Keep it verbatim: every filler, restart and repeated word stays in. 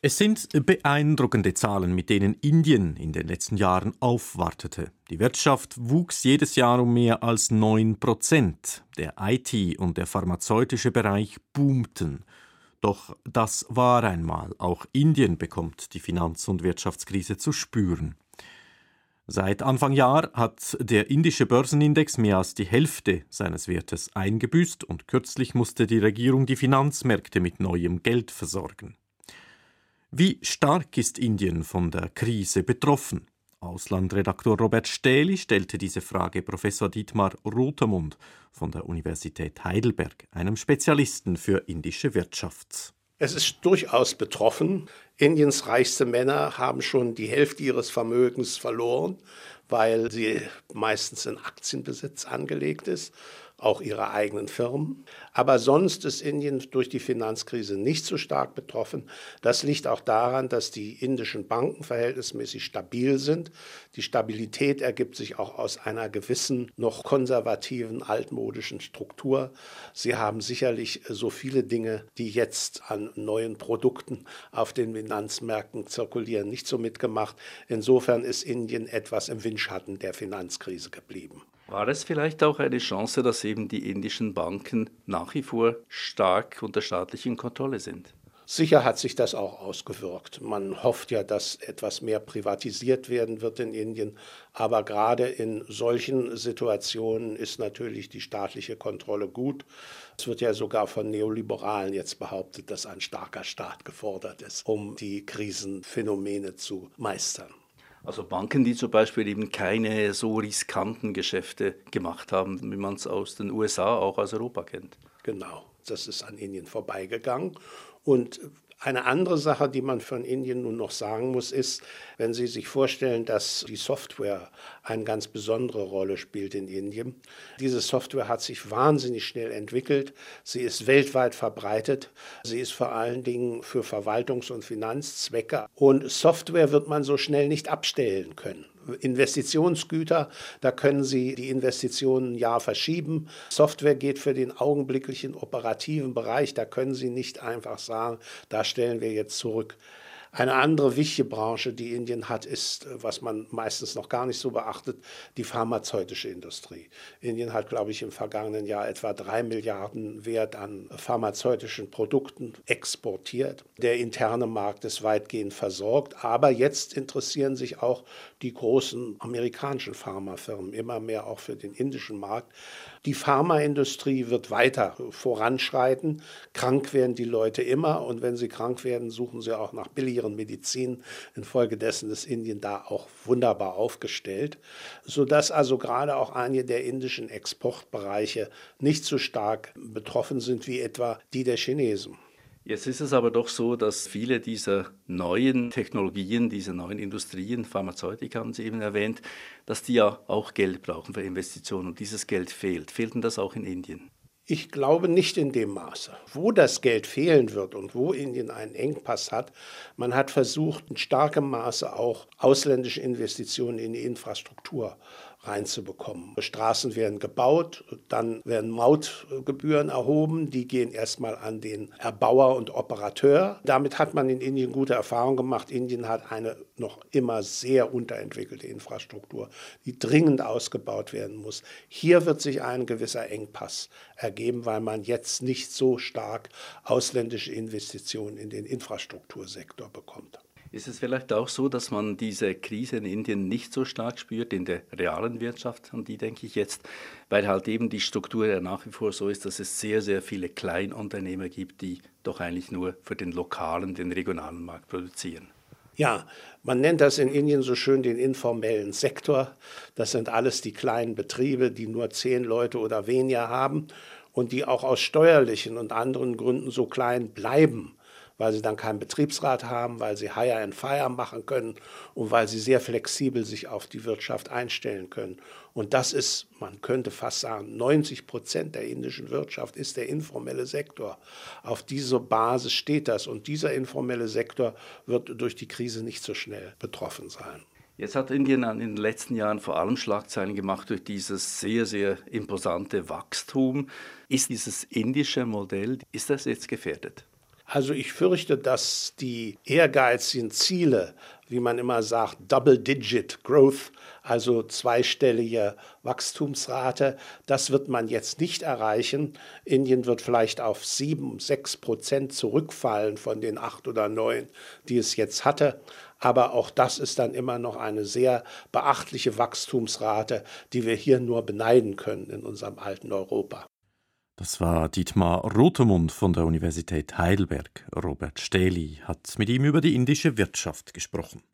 Es sind beeindruckende Zahlen, mit denen Indien in den letzten Jahren aufwartete. Die Wirtschaft wuchs jedes Jahr um mehr als neun Prozent. Der I T- und der pharmazeutische Bereich boomten. Doch das war einmal. Auch Indien bekommt die Finanz- und Wirtschaftskrise zu spüren. Seit Anfang Jahr hat der indische Börsenindex mehr als die Hälfte seines Wertes eingebüßt und kürzlich musste die Regierung die Finanzmärkte mit neuem Geld versorgen. Wie stark ist Indien von der Krise betroffen? Auslandredaktor Robert Stähli stellte diese Frage Professor Dietmar Rotermund von der Universität Heidelberg, einem Spezialisten für indische Wirtschaft. Es ist durchaus betroffen. Indiens reichste Männer haben schon die Hälfte ihres Vermögens verloren, weil sie meistens in Aktienbesitz angelegt ist, auch ihre eigenen Firmen. Aber sonst ist Indien durch die Finanzkrise nicht so stark betroffen. Das liegt auch daran, dass die indischen Banken verhältnismäßig stabil sind. Die Stabilität ergibt sich auch aus einer gewissen, noch konservativen, altmodischen Struktur. Sie haben sicherlich so viele Dinge, die jetzt an neuen Produkten auf den Finanzmärkten zirkulieren, nicht so mitgemacht. Insofern ist Indien etwas im Windschatten der Finanzkrise geblieben. War es vielleicht auch eine Chance, dass eben die indischen Banken nach wie vor stark unter staatlichen Kontrolle sind? Sicher hat sich das auch ausgewirkt. Man hofft ja, dass etwas mehr privatisiert werden wird in Indien. Aber gerade in solchen Situationen ist natürlich die staatliche Kontrolle gut. Es wird ja sogar von Neoliberalen jetzt behauptet, dass ein starker Staat gefordert ist, um die Krisenphänomene zu meistern. Also Banken, die zum Beispiel eben keine so riskanten Geschäfte gemacht haben, wie man es aus den U S A, auch aus Europa kennt. Genau, das ist an Indien vorbeigegangen. Und eine andere Sache, die man von Indien nun noch sagen muss, ist, wenn Sie sich vorstellen, dass die Software eine ganz besondere Rolle spielt in Indien. Diese Software hat sich wahnsinnig schnell entwickelt. Sie ist weltweit verbreitet. Sie ist vor allen Dingen für Verwaltungs- und Finanzzwecke. Und Software wird man so schnell nicht abstellen können. Investitionsgüter, da können Sie die Investitionen ein Jahr verschieben. Software geht für den augenblicklichen operativen Bereich, da können Sie nicht einfach sagen, da stellen wir jetzt zurück. Eine andere wichtige Branche, die Indien hat, ist, was man meistens noch gar nicht so beachtet, die pharmazeutische Industrie. Indien hat, glaube ich, im vergangenen Jahr etwa drei Milliarden Wert an pharmazeutischen Produkten exportiert. Der interne Markt ist weitgehend versorgt, aber jetzt interessieren sich auch die großen amerikanischen Pharmafirmen immer mehr auch für den indischen Markt. Die Pharmaindustrie wird weiter voranschreiten. Krank werden die Leute immer und wenn sie krank werden, suchen sie auch nach billigeren Medizin. Infolgedessen ist Indien da auch wunderbar aufgestellt, sodass also gerade auch einige der indischen Exportbereiche nicht so stark betroffen sind wie etwa die der Chinesen. Jetzt ist es aber doch so, dass viele dieser neuen Technologien, diese neuen Industrien, Pharmazeutika haben Sie eben erwähnt, dass die ja auch Geld brauchen für Investitionen und dieses Geld fehlt. Fehlt denn das auch in Indien? Ich glaube nicht in dem Maße. Wo das Geld fehlen wird und wo Indien einen Engpass hat, man hat versucht, in starkem Maße auch ausländische Investitionen in die Infrastruktur reinzubekommen. Straßen werden gebaut, dann werden Mautgebühren erhoben, die gehen erstmal an den Erbauer und Operateur. Damit hat man in Indien gute Erfahrungen gemacht. Indien hat eine noch immer sehr unterentwickelte Infrastruktur, die dringend ausgebaut werden muss. Hier wird sich ein gewisser Engpass ergeben, weil man jetzt nicht so stark ausländische Investitionen in den Infrastruktursektor bekommt. Ist es vielleicht auch so, dass man diese Krise in Indien nicht so stark spürt in der realen Wirtschaft, an die denke ich jetzt, weil halt eben die Struktur ja nach wie vor so ist, dass es sehr, sehr viele Kleinunternehmer gibt, die doch eigentlich nur für den lokalen, den regionalen Markt produzieren? Ja, man nennt das in Indien so schön den informellen Sektor. Das sind alles die kleinen Betriebe, die nur zehn Leute oder weniger haben und die auch aus steuerlichen und anderen Gründen so klein bleiben, weil sie dann keinen Betriebsrat haben, weil sie Hire and Fire machen können und weil sie sehr flexibel sich auf die Wirtschaft einstellen können. Und das ist, man könnte fast sagen, neunzig Prozent der indischen Wirtschaft ist der informelle Sektor. Auf diese Basis steht das und dieser informelle Sektor wird durch die Krise nicht so schnell betroffen sein. Jetzt hat Indien in den letzten Jahren vor allem Schlagzeilen gemacht durch dieses sehr, sehr imposante Wachstum. Ist dieses indische Modell, ist das jetzt gefährdet? Also ich fürchte, dass die ehrgeizigen Ziele, wie man immer sagt, Double-Digit Growth, also zweistellige Wachstumsrate, das wird man jetzt nicht erreichen. Indien wird vielleicht auf sieben, sechs Prozent zurückfallen von den acht oder neun, die es jetzt hatte. Aber auch das ist dann immer noch eine sehr beachtliche Wachstumsrate, die wir hier nur beneiden können in unserem alten Europa. Das war Dietmar Rotemund von der Universität Heidelberg. Robert Stähli hat mit ihm über die indische Wirtschaft gesprochen.